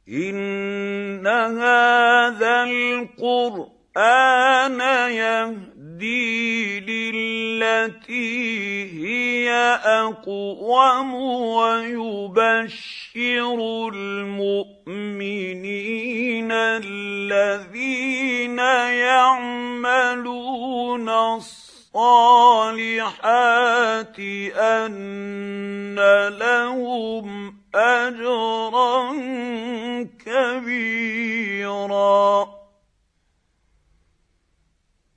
إِنَّ هَٰذَا الْقُرْآنَ يَهْدِي لِلَّتِي هِيَ أَقْوَمُ وَيُبَشِّرُ الْمُؤْمِنِينَ الَّذِينَ يَعْمَلُونَ الصَّالِحَاتِ أَنَّ لَهُمْ أَجْرًا كَبِيرًا.